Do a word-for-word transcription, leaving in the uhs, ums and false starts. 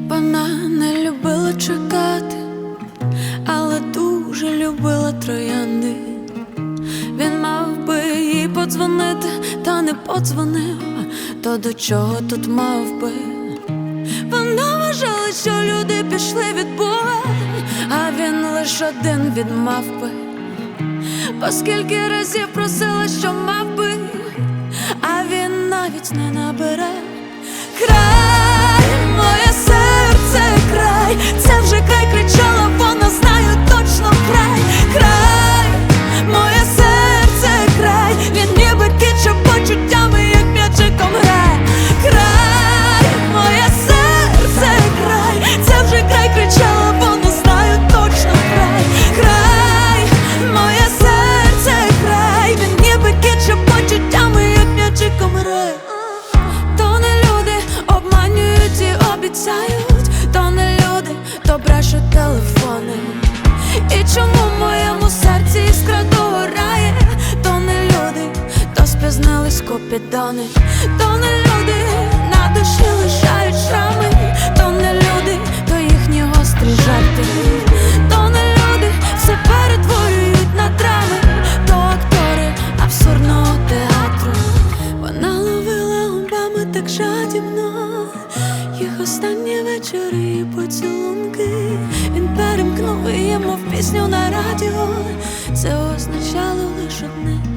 Вона не любила чекати, але дуже любила троянди. Він мав би їй подзвонити, та не подзвонив. То до чого тут мав би? Вона вважала, що люди пішли від Бога, а він лиш один від мавпи. Бо скільки разів просила, що мав би, а він навіть не набере. Край, моє серце, край, це вже край, кричала вона, знаю точно край. Край, моє серце, край, він ніби кіт, що почуттями, як м'ячиком грає. Край, моє серце, край, це вже край, кричала вона, знаю точно край. Край, моє серце, край, він ніби кіт, що почуттями, як м'ячиком грає. То не люди обманюють і обіцяють, то не люди, то брешуть телефони. І чому в моєму серці іскра догорає? То не люди, то спізнились купідони. То не люди, на душі лишають шрами. То не люди, то їхні гострі жарти. То не люди, все перетворюють на драми. То актори абсурдного театру. Вона ловила губами так жадібно їх останні вечори і поцілунки. Він перемкнув її, мов пісню на радіо. Це означало лише одне: